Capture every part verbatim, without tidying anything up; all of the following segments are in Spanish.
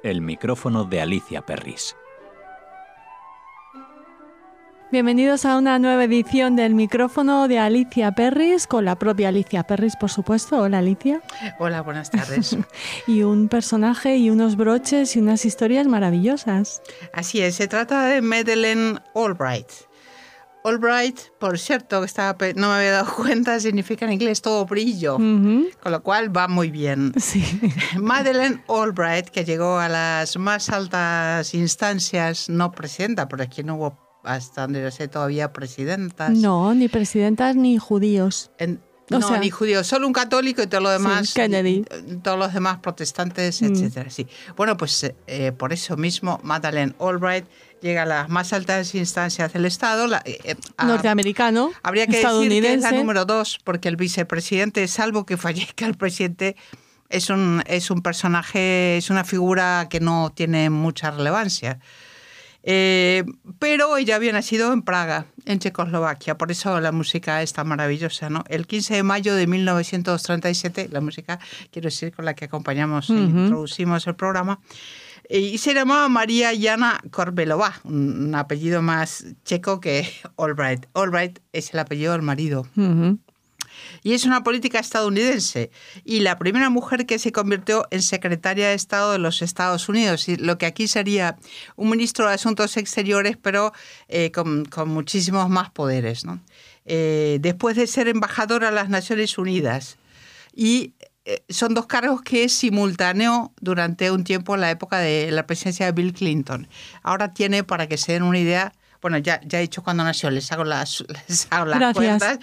El micrófono de Alicia Perris. Bienvenidos a una nueva edición del micrófono de Alicia Perris, con la propia Alicia Perris, por supuesto. Hola, Alicia. Hola, buenas tardes. Y un personaje y unos broches y unas historias maravillosas. Así es, se trata de Madeleine Albright. Albright, por cierto, que estaba, no me había dado cuenta, significa en inglés todo brillo, uh-huh. Con lo cual va muy bien. Sí. Madeleine Albright, que llegó a las más altas instancias, no presidenta, porque aquí no hubo, hasta donde yo sé, todavía presidentas. No, ni presidentas ni judíos. En, no, o sea, ni judíos, solo un católico y todo lo demás, sí, Kennedy. Y, todos los demás protestantes, mm. etcétera. Sí. Bueno, pues eh, por eso mismo Madeleine Albright llega a las más altas instancias del Estado. La, eh, a, Norteamericano, habría que decir que es la número dos, porque el vicepresidente, salvo que fallezca el presidente, es un, es un personaje, es una figura que no tiene mucha relevancia. Eh, pero ella había nacido en Praga, en Checoslovaquia, por eso la música es tan maravillosa, ¿no? El quince de mayo de mil novecientos treinta y siete, la música, quiero decir, con la que acompañamos e uh-huh. introducimos el programa, y se llamaba María Jana Korbelová, un, un apellido más checo que Albright. Albright es el apellido del marido. Uh-huh. Y es una política estadounidense y la primera mujer que se convirtió en secretaria de Estado de los Estados Unidos, y lo que aquí sería un ministro de Asuntos Exteriores, pero eh, con, con muchísimos más poderes, ¿no? Eh, después de ser embajadora a las Naciones Unidas. Y eh, son dos cargos que simultaneó durante un tiempo en la época de la presidencia de Bill Clinton. Ahora tiene, para que se den una idea, bueno, ya, ya he dicho cuándo nació, les hago las, les hago las cuentas.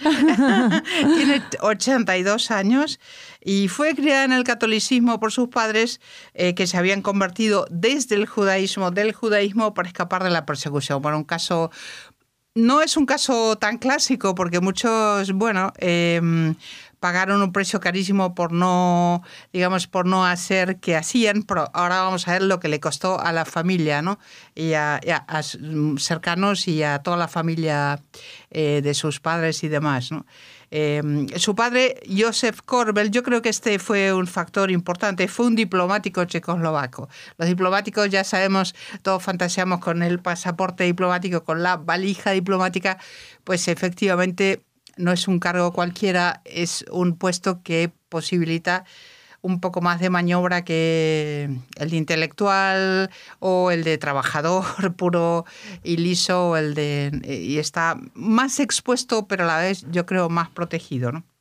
Tiene ochenta y dos años y fue criada en el catolicismo por sus padres eh, que se habían convertido desde el judaísmo, del judaísmo para escapar de la persecución. Bueno, un caso... No es un caso tan clásico porque muchos, bueno... Eh, pagaron un precio carísimo por no, digamos, por no hacer que hacían, pero ahora vamos a ver lo que le costó a la familia, ¿no? Y a, y a, a cercanos y a toda la familia eh, de sus padres y demás, ¿no? Eh, su padre, Josef Korbel, yo creo que este fue un factor importante, fue un diplomático checoslovaco. Los diplomáticos, ya sabemos, todos fantaseamos con el pasaporte diplomático, con la valija diplomática, pues efectivamente... No es un cargo cualquiera, es un puesto que posibilita un poco más de maniobra que el de intelectual o el de trabajador puro y liso, o el de, y está más expuesto, pero a la vez yo creo más protegido, ¿no?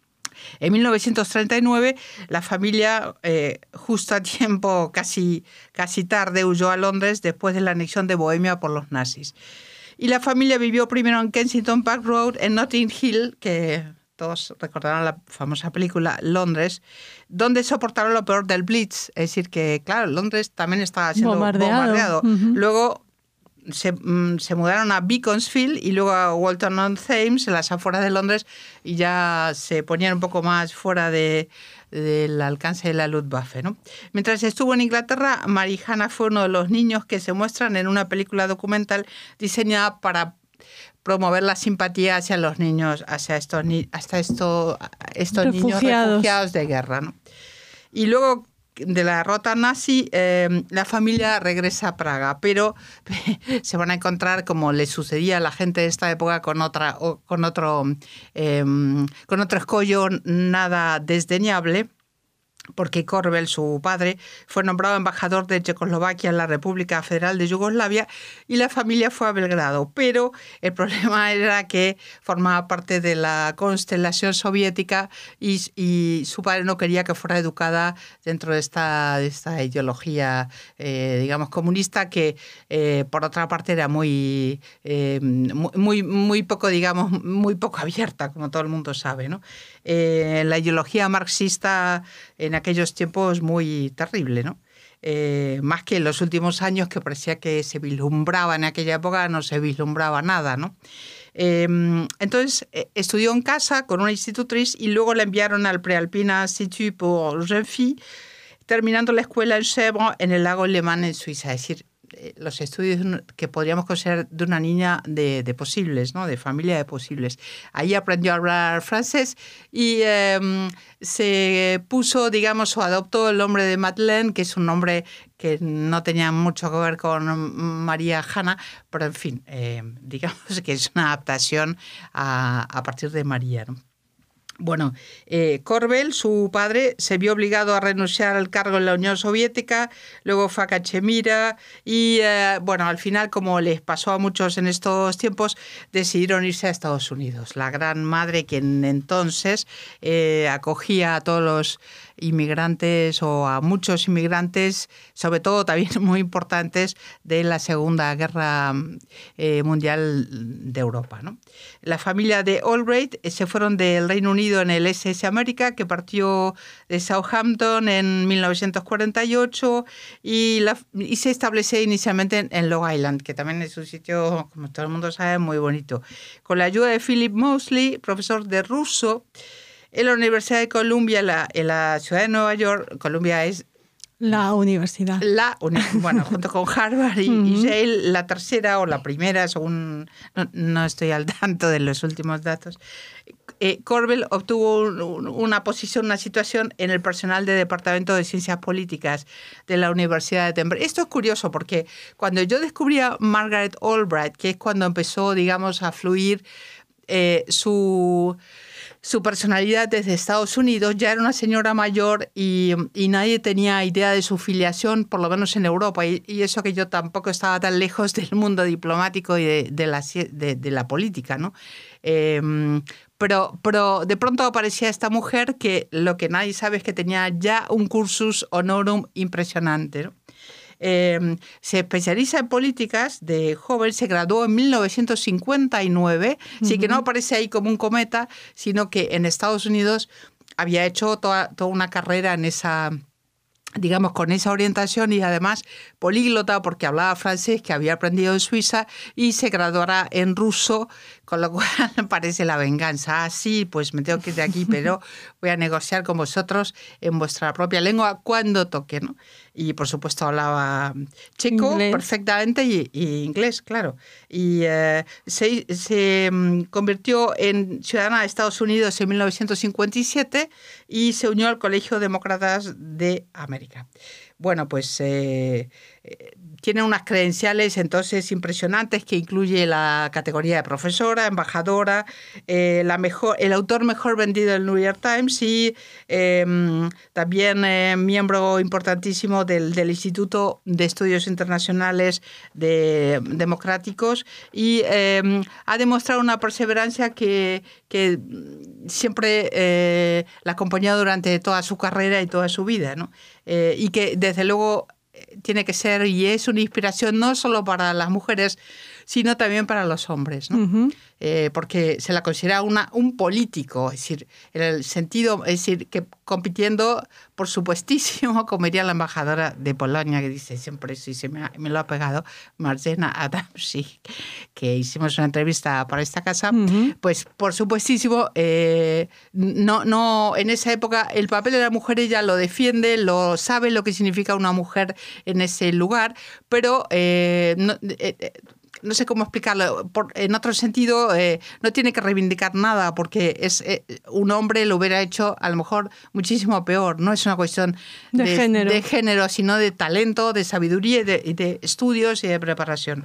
En mil novecientos treinta y nueve la familia, eh, justo a tiempo, casi, casi tarde, huyó a Londres después de la anexión de Bohemia por los nazis. Y la familia vivió primero en Kensington Park Road, en Notting Hill, que todos recordarán la famosa película Londres, donde soportaron lo peor del Blitz. Es decir, que, claro, Londres también estaba siendo bombardeado. bombardeado. Uh-huh. Luego se, se mudaron a Beaconsfield y luego a Walton-on-Thames, en las afueras de Londres, y ya se ponían un poco más fuera de... del alcance de la Luftwaffe, ¿no? Mientras estuvo en Inglaterra, Marijana fue uno de los niños que se muestran en una película documental diseñada para promover la simpatía hacia los niños, hacia estos, hasta esto, estos refugiados. niños refugiados de guerra, ¿no? Y luego de la derrota nazi, eh, la familia regresa a Praga, pero se van a encontrar, como le sucedía a la gente de esta época, con otra, con otro, eh, con otro escollo nada desdeñable, porque Korbel, su padre, fue nombrado embajador de Checoslovaquia en la República Federal de Yugoslavia y la familia fue a Belgrado. Pero el problema era que formaba parte de la constelación soviética y, y su padre no quería que fuera educada dentro de esta, de esta ideología, eh, digamos, comunista, que eh, por otra parte era muy, eh, muy, muy poco, digamos, muy poco abierta, como todo el mundo sabe, ¿no? Eh, la ideología marxista en aquellos tiempos muy terrible, ¿no? Eh, más que en los últimos años, que parecía que se vislumbraba en aquella época, no se vislumbraba nada, ¿no? Eh, entonces eh, estudió en casa con una institutriz y luego la enviaron al Prealpina Institut pour Jeunes Filles, terminando la escuela en Sèvres, en el lago Le Mans, en Suiza. Es decir, los estudios que podríamos considerar de una niña de, de posibles, ¿no? De familia de posibles. Ahí aprendió a hablar francés y eh, se puso, digamos, o adoptó el nombre de Madeleine, que es un nombre que no tenía mucho que ver con María Hanna, pero en fin, eh, digamos que es una adaptación a, a partir de María, ¿no? Bueno, eh, Korbel, su padre, se vio obligado a renunciar al cargo en la Unión Soviética, luego fue a Cachemira y, eh, bueno, al final, como les pasó a muchos en estos tiempos, decidieron irse a Estados Unidos. La gran madre, quien entonces eh, acogía a todos los inmigrantes o a muchos inmigrantes, sobre todo también muy importantes, de la Segunda Guerra eh, Mundial de Europa, ¿no? La familia de Albright se fueron del Reino Unido en el S S América, que partió de Southampton en mil novecientos cuarenta y ocho y, la, y se estableció inicialmente en, en Long Island, que también es un sitio, como todo el mundo sabe, muy bonito. Con la ayuda de Philip Mosley, profesor de ruso, en la Universidad de Columbia, la, en la ciudad de Nueva York. Columbia es la universidad. La, bueno, junto con Harvard y, uh-huh. y Yale, la tercera o la primera, según no, no estoy al tanto de los últimos datos. Eh, Korbel obtuvo un, un, una posición, una situación en el personal del Departamento de Ciencias Políticas de la Universidad de Denver. Esto es curioso porque cuando yo descubrí a Margaret Albright, que es cuando empezó, digamos, a fluir eh, su... Su personalidad desde Estados Unidos, ya era una señora mayor y, y nadie tenía idea de su filiación, por lo menos en Europa. Y, y eso que yo tampoco estaba tan lejos del mundo diplomático y de, de, la, de, de la política, ¿no? Eh, pero, pero de pronto aparecía esta mujer que lo que nadie sabe es que tenía ya un cursus honorum impresionante, ¿no? Eh, se especializa en políticas de joven, se graduó en mil novecientos cincuenta y nueve, uh-huh. Así que no aparece ahí como un cometa, sino que en Estados Unidos había hecho toda, toda una carrera en esa, digamos, con esa orientación y además políglota porque hablaba francés, que había aprendido en Suiza y se graduará en ruso, con lo cual parece la venganza. Ah, sí, pues me tengo que ir de aquí, pero voy a negociar con vosotros en vuestra propia lengua cuando toque, ¿no? Y, por supuesto, hablaba checo inglés. perfectamente y, y inglés, claro. Y eh, se, se convirtió en ciudadana de Estados Unidos en mil novecientos cincuenta y siete y se unió al Colegio Demócratas de América. Bueno, pues eh, eh, tiene unas credenciales entonces impresionantes que incluye la categoría de profesora, embajadora, eh, la mejor, el autor mejor vendido del New York Times y eh, también eh, miembro importantísimo del, del Instituto de Estudios Internacionales de, Democráticos y eh, ha demostrado una perseverancia que, que siempre eh, la acompañó durante toda su carrera y toda su vida, ¿no? Eh, y que desde luego tiene que ser y es una inspiración no solo para las mujeres, sino también para los hombres, ¿no? Uh-huh. Eh, porque se la considera una, un político, es decir, en el sentido, es decir, que compitiendo, por supuestísimo, como diría la embajadora de Polonia, que dice siempre eso y se me, ha, me lo ha pegado, Marzena Adamczyk, que hicimos una entrevista para esta casa, uh-huh. pues por supuestísimo, eh, no, no, en esa época el papel de la mujer ella lo defiende, lo sabe lo que significa una mujer en ese lugar, pero eh, no, eh, no sé cómo explicarlo. Por, en otro sentido, eh, no tiene que reivindicar nada porque es eh, un hombre lo hubiera hecho a lo mejor muchísimo peor. No es una cuestión de, de, género. de género, sino de talento, de sabiduría y de, y de estudios y de preparación.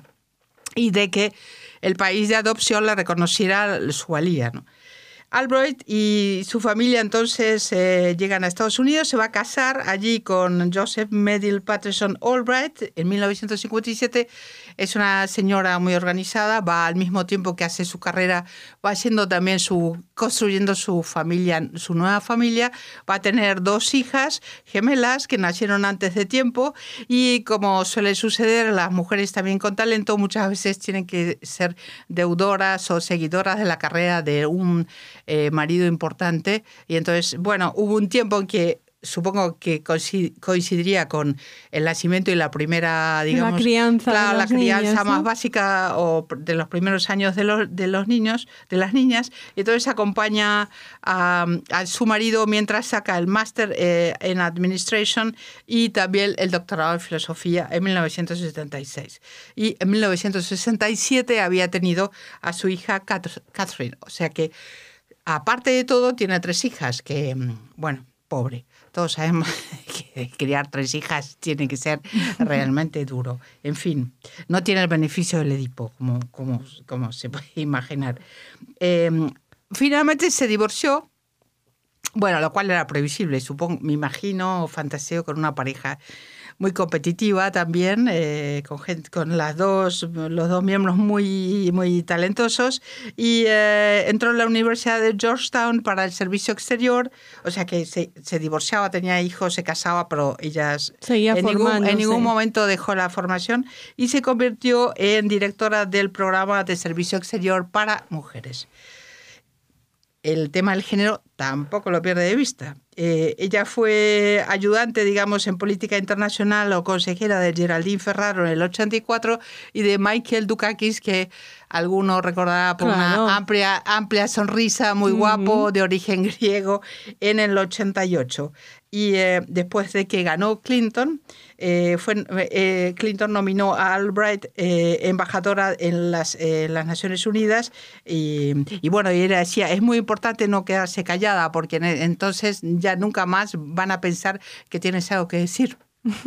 Y de que el país de adopción le reconociera su valía, ¿no? Albright y su familia entonces eh, llegan a Estados Unidos, se va a casar allí con Joseph Medill Patterson Albright en mil novecientos cincuenta y siete. Es una señora muy organizada, va al mismo tiempo que hace su carrera, va haciendo también su, construyendo su familia, su nueva familia. Va a tener dos hijas gemelas que nacieron antes de tiempo y, como suele suceder, las mujeres también con talento muchas veces tienen que ser deudoras o seguidoras de la carrera de un Eh, marido importante y entonces, bueno, hubo un tiempo en que supongo que coincidiría con el nacimiento y la primera, digamos, la crianza, claro, la crianza niñas, ¿no? más básica o de los primeros años de los, de los niños, de las niñas, y entonces acompaña a, a su marido mientras saca el máster eh, en Administration y también el doctorado en Filosofía en mil novecientos setenta y seis. Y en mil novecientos sesenta y siete había tenido a su hija Catherine, o sea que aparte de todo tiene tres hijas, que, bueno, pobre. Todos sabemos que criar tres hijas tiene que ser realmente duro. En fin, no tiene el beneficio del Edipo, como, como, como se puede imaginar. Eh, finalmente se divorció, bueno, lo cual era previsible, supongo, me imagino, o fantaseo con una pareja muy competitiva también, eh, con, gente, con las dos, los dos miembros muy, muy talentosos, y eh, entró en la Universidad de Georgetown para el servicio exterior, o sea que se, se divorciaba, tenía hijos, se casaba, pero ella en ningún, en ningún momento dejó la formación, y se convirtió en directora del programa de servicio exterior para mujeres. El tema del género tampoco lo pierde de vista. Eh, ella fue ayudante, digamos, en política internacional o consejera de Geraldine Ferraro en el ochenta y cuatro y de Michael Dukakis, que alguno recordará por claro. una amplia, amplia sonrisa, muy guapo, uh-huh. de origen griego, en el ochenta y ocho. Y eh, después de que ganó Clinton, eh, fue, eh, Clinton nominó a Albright eh, embajadora en las, eh, las Naciones Unidas y, y bueno, y ella decía, es muy importante no quedarse callada porque entonces ya nunca más van a pensar que tienes algo que decir.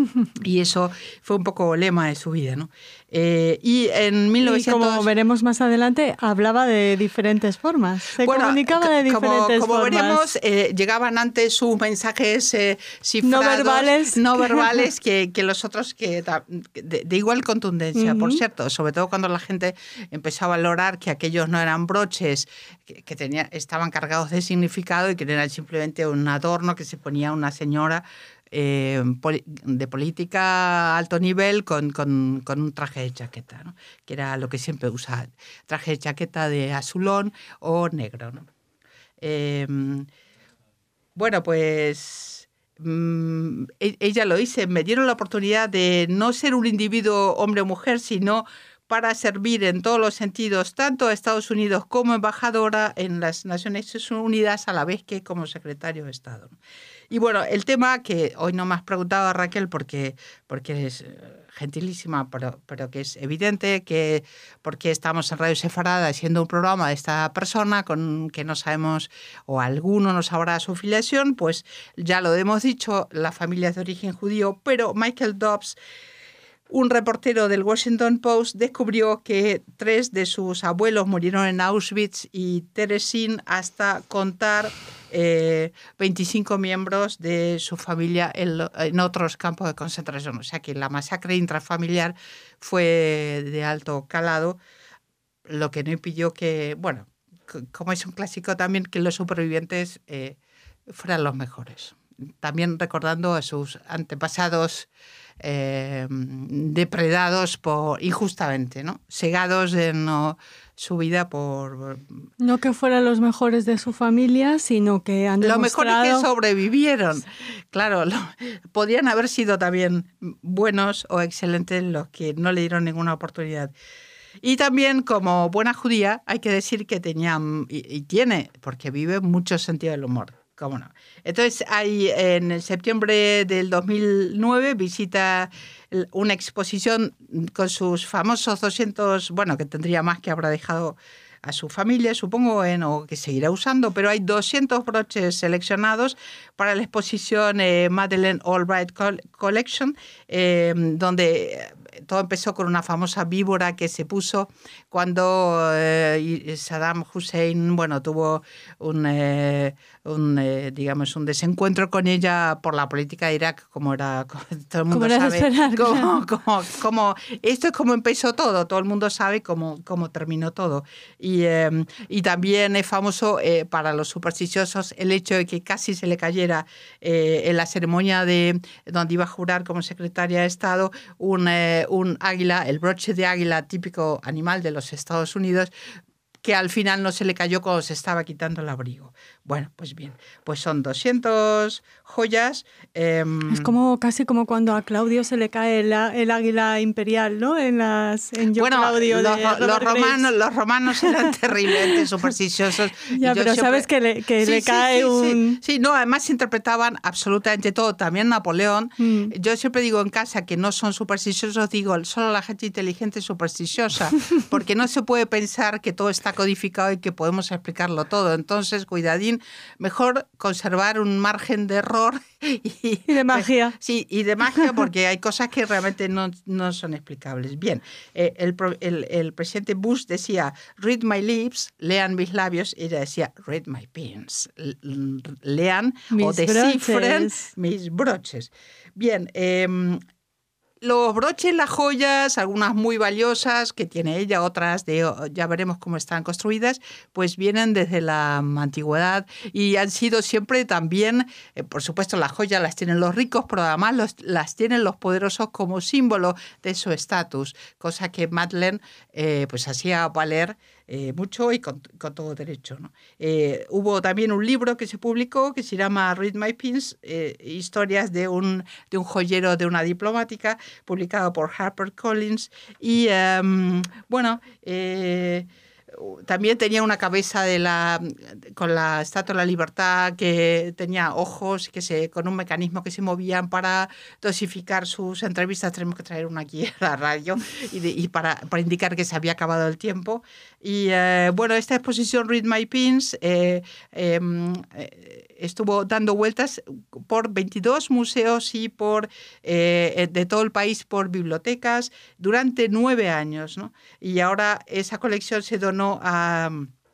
Y eso fue un poco lema de su vida, ¿no? Eh, y en mil novecientos... Y como veremos más adelante, hablaba de diferentes formas. Se bueno, comunicaba de diferentes como, como formas. Como veremos, eh, llegaban antes sus mensajes eh, cifrados, no verbales, no verbales que, que los otros que de, de igual contundencia, uh-huh. por cierto, sobre todo cuando la gente empezó a valorar que aquellos no eran broches, que, que tenía, estaban cargados de significado y que no eran simplemente un adorno que se ponía una señora Eh, de política a alto nivel con, con, con un traje de chaqueta, ¿no? Que era lo que siempre usaba, traje de chaqueta de azulón o negro, ¿no? Eh, bueno, pues mmm, ella lo dice, me dieron la oportunidad de no ser un individuo hombre o mujer, sino para servir en todos los sentidos, tanto a Estados Unidos como embajadora en las Naciones Unidas, a la vez que como secretario de Estado. Y bueno, el tema que hoy no me has preguntado, Raquel, porque, porque es gentilísima, pero, pero que es evidente, que porque estamos en Radio Sefarada haciendo un programa de esta persona con que no sabemos, o alguno no sabrá su filiación, pues ya lo hemos dicho, la familia es de origen judío, pero Michael Dobbs, un reportero del Washington Post, descubrió que tres de sus abuelos murieron en Auschwitz y Terezín, hasta contar eh, veinticinco miembros de su familia en, en otros campos de concentración. O sea que la masacre intrafamiliar fue de alto calado, lo que no impidió que, bueno, como es un clásico también, que los supervivientes eh, fueran los mejores. También recordando a sus antepasados Eh, depredados por injustamente, ¿no? Cegados en no, su vida por... No que fueran los mejores de su familia, sino que han demostrado... Los mejores que sobrevivieron. Claro, lo, podrían haber sido también buenos o excelentes los que no le dieron ninguna oportunidad. Y también, como buena judía, hay que decir que tenía, y, y tiene, porque vive, mucho sentido del humor. ¿Cómo no? Entonces, hay, en septiembre del dos mil nueve visita una exposición con sus famosos doscientos, bueno, que tendría más, que habrá dejado a su familia, supongo, en, o que seguirá usando, pero hay doscientos broches seleccionados para la exposición eh, Madeleine Albright Collection, eh, donde todo empezó con una famosa víbora que se puso cuando eh, Saddam Hussein, bueno, tuvo un, eh, un eh, digamos, un desencuentro con ella por la política de Irak, como era, como todo el mundo sabe. Esperar, como, claro. como, como, esto es como empezó todo, todo el mundo sabe cómo, cómo terminó todo. Y, eh, y también es famoso eh, para los supersticiosos el hecho de que casi se le cayera eh, en la ceremonia de donde iba a jurar como secretaria de Estado un, eh, un águila, el broche de águila, típico animal de los Estados Unidos, que al final no se le cayó cuando se estaba quitando el abrigo. Bueno, pues bien, pues son doscientas joyas. Eh, es como casi como cuando a Claudio se le cae el, el águila imperial, ¿no? En las en Yo bueno, Claudio los, de los romanos, los romanos eran terriblemente supersticiosos. Ya, pero siempre... sabes que le, que sí, le sí, cae sí, un... Sí. sí, no, además interpretaban absolutamente todo, también Napoleón. Mm. Yo siempre digo en casa que no son supersticiosos, digo, solo la gente inteligente es supersticiosa, porque no se puede pensar que todo está codificado y que podemos explicarlo todo. Entonces, cuidadín, mejor conservar un margen de error. Y, y de magia. Sí, y de magia, porque hay cosas que realmente no, no son explicables. Bien, eh, el, el, el presidente Bush decía, read my lips, lean mis labios, y ella decía, read my pins, lean mis o descifren broches. mis broches. Bien, eh, los broches, las joyas, algunas muy valiosas que tiene ella, otras de ya veremos cómo están construidas, pues vienen desde la antigüedad y han sido siempre también, eh, por supuesto las joyas las tienen los ricos, pero además los, las tienen los poderosos como símbolo de su estatus, cosa que Madeleine eh, pues hacía valer eh, mucho y con, con todo derecho, ¿no? Eh, hubo también un libro que se publicó que se llama Read My Pins, eh, historias de un, de un joyero de una diplomática, publicado por HarperCollins. Y um, bueno, eh, también tenía una cabeza de la, con la Estatua de la Libertad que tenía ojos que se, con un mecanismo que se movían para dosificar sus entrevistas. Tenemos que traer una aquí a la radio y, de, y para, para indicar que se había acabado el tiempo. Y eh, bueno, esta exposición Read My Pins eh, eh, estuvo dando vueltas por veintidós museos y por eh, de todo el país, por bibliotecas, durante nueve años, ¿no? Y ahora esa colección se donó a,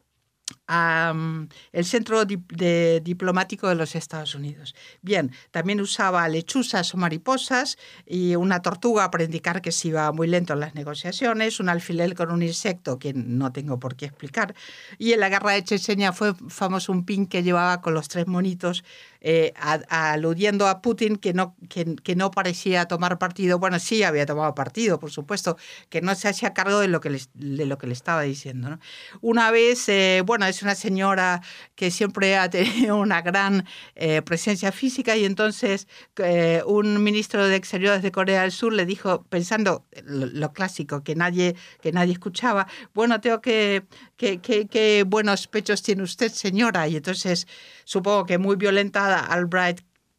a um, el Centro Dip de Diplomático de los Estados Unidos. Bien, también usaba lechuzas o mariposas y una tortuga para indicar que se iba muy lento en las negociaciones, un alfiler con un insecto que no tengo por qué explicar, y en la guerra de Chechenia fue famoso un pin que llevaba con los tres monitos eh, a, a, aludiendo a Putin que no, que, que no parecía tomar partido. Bueno, sí había tomado partido, por supuesto, que no se hacía cargo de lo que le, de lo que le estaba diciendo, ¿no? Una vez, eh, bueno, es una señora que siempre ha tenido una gran eh, presencia física y entonces eh, un ministro de Exteriores de Corea del Sur le dijo, pensando lo, lo clásico, que nadie, que nadie escuchaba, bueno, tengo que, que, que, que buenos pechos tiene usted, señora. Y entonces, supongo que muy violentada, Albright,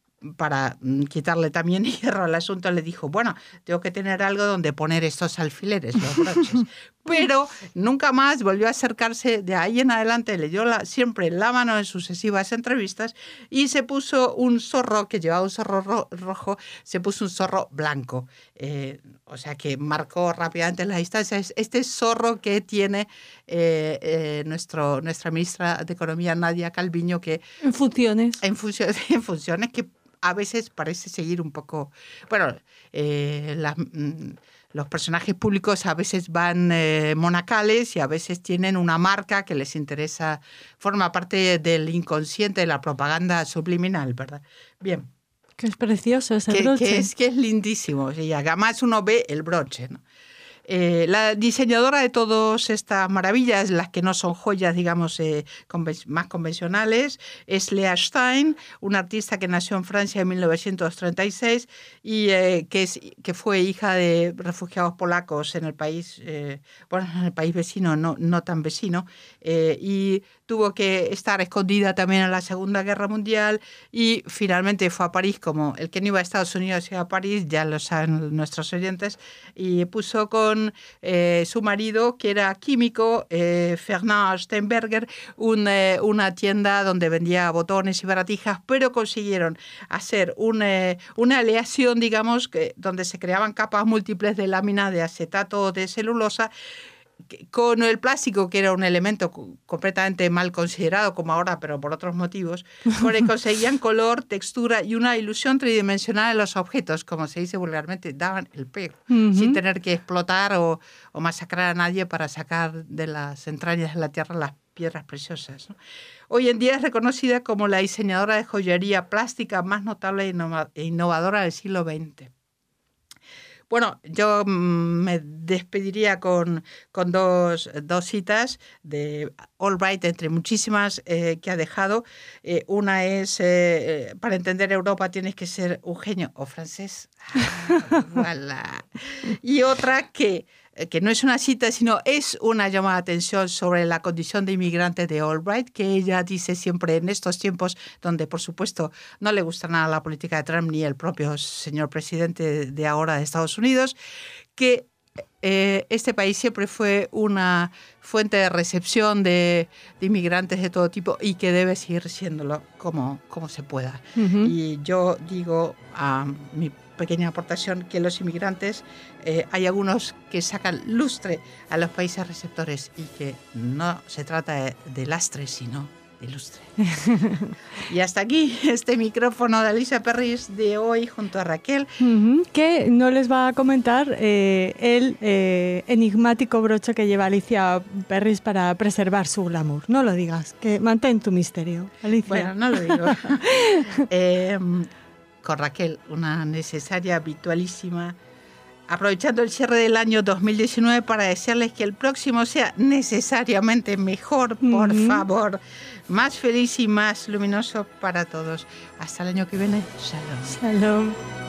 para quitarle también hierro al asunto, le dijo, bueno, tengo que tener algo donde poner estos alfileres, los broches. Pero nunca más volvió a acercarse. De ahí en adelante le dio la, siempre la mano en sucesivas entrevistas y se puso un zorro, que llevaba un zorro ro rojo, se puso un zorro blanco. Eh, o sea que marcó rápidamente las distancias. Este zorro que tiene eh, eh, nuestro, nuestra ministra de Economía, Nadia Calviño, que... En funciones. En, funcio en funciones que a veces parece seguir un poco... Bueno, eh, las... Los personajes públicos a veces van eh, monacales y a veces tienen una marca que les interesa, forma parte del inconsciente de la propaganda subliminal, ¿verdad? Bien. Que es precioso ese que, broche. Que es, que es lindísimo. Y además uno ve el broche, ¿no? Eh, la diseñadora de todas estas maravillas, las que no son joyas, digamos, eh, conven más convencionales, es Lea Stein, una artista que nació en Francia en mil novecientos treinta y seis y eh, que, es, que fue hija de refugiados polacos en el país, eh, bueno, en el país vecino, no, no tan vecino, eh, y tuvo que estar escondida también en la Segunda Guerra Mundial y finalmente fue a París, como el que no iba a Estados Unidos iba a París, ya lo saben nuestros oyentes, y puso con Eh, su marido, que era químico, eh, Fernand Steinberger, un, eh, una tienda donde vendía botones y baratijas, pero consiguieron hacer un, eh, una aleación, digamos, que, donde se creaban capas múltiples de lámina de acetato o de celulosa, con el plástico, que era un elemento completamente mal considerado como ahora, pero por otros motivos, con el conseguían color, textura y una ilusión tridimensional en los objetos, como se dice vulgarmente, daban el pego, uh-huh. sin tener que explotar o, o masacrar a nadie para sacar de las entrañas de la tierra las piedras preciosas, ¿no? Hoy en día es reconocida como la diseñadora de joyería plástica más notable e innovadora del siglo veinte. Bueno, yo me despediría con, con dos, dos citas de Albright, entre muchísimas eh, que ha dejado. Eh, una es, eh, para entender Europa tienes que ser un genio o francés. Ah, voilà. Y otra que, que no es una cita, sino es una llamada de atención sobre la condición de inmigrante de Albright, que ella dice siempre en estos tiempos donde, por supuesto, no le gusta nada la política de Trump ni el propio señor presidente de ahora de Estados Unidos, que eh, este país siempre fue una fuente de recepción de, de inmigrantes de todo tipo y que debe seguir siéndolo como, como se pueda. Uh-huh. Y yo digo a um, mi pequeña aportación que los inmigrantes, eh, hay algunos que sacan lustre a los países receptores y que no se trata de, de lastre, sino de lustre. Y hasta aquí este micrófono de Alicia Perris de hoy junto a Raquel. Uh-huh, que no les va a comentar eh, el eh, enigmático broche que lleva Alicia Perris para preservar su glamour. No lo digas, que mantén tu misterio, Alicia. Bueno, no lo digo. eh, con Raquel, una necesaria, habitualísima, aprovechando el cierre del año dos mil diecinueve para desearles que el próximo sea necesariamente mejor, por uh-huh. favor, más feliz y más luminoso para todos. Hasta el año que viene. Shalom. Shalom.